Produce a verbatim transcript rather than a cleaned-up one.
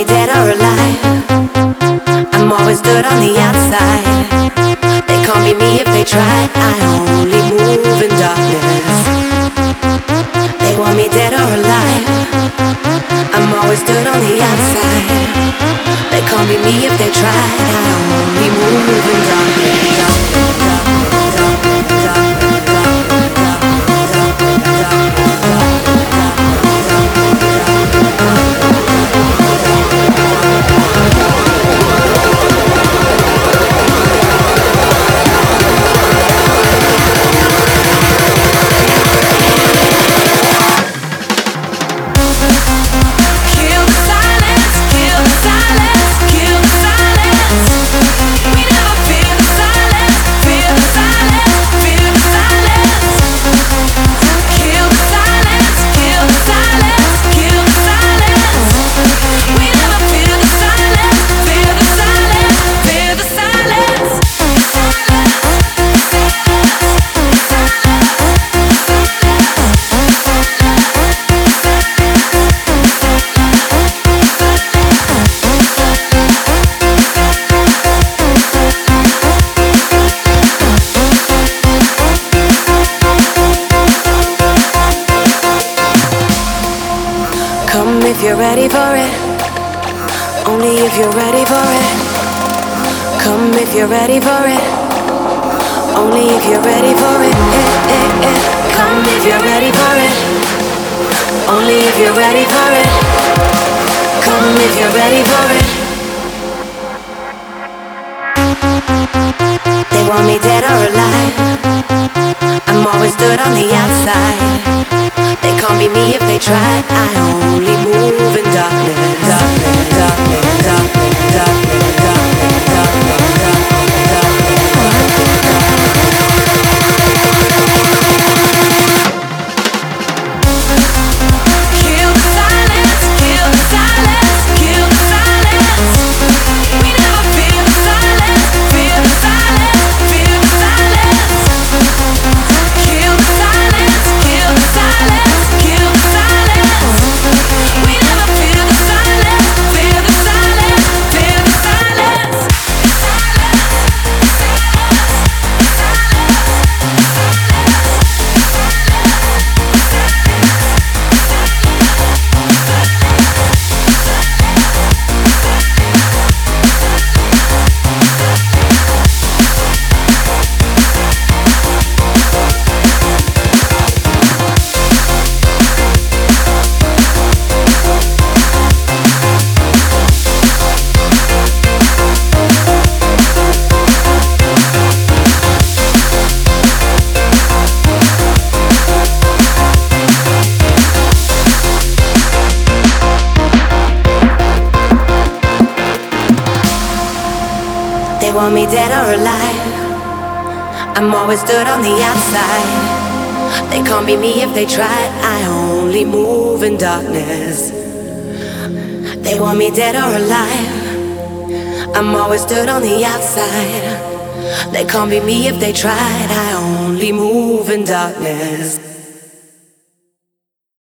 me dead or alive, I'm always stood on the outside. They can't be me if they try. I only move in darkness. They want me dead or alive, I'm always stood on the outside. They can't be me if they try. I only move in darkness. If you're ready for it, only if you're ready for it. Come if you're ready for it, only if you're ready for it. Eh, eh, eh. Come if you're ready for it, only if you're ready for it. Come if you're ready for it. They want me dead or alive, I'm always stood on the outside. They can't be me if they try. I only move in darkness. Darkness, darkness, darkness, darkness, darkness, darkness, kill the silence, kill the silence, kill the silence. We never feel the silence, feel the silence, feel the silence. Kill the silence, kill the silence. They want me dead or alive, I'm always stood on the outside. They can't be me if they try. I only move in darkness. They want me dead or alive, I'm always stood on the outside. They can't be me if they tried. I only move in darkness.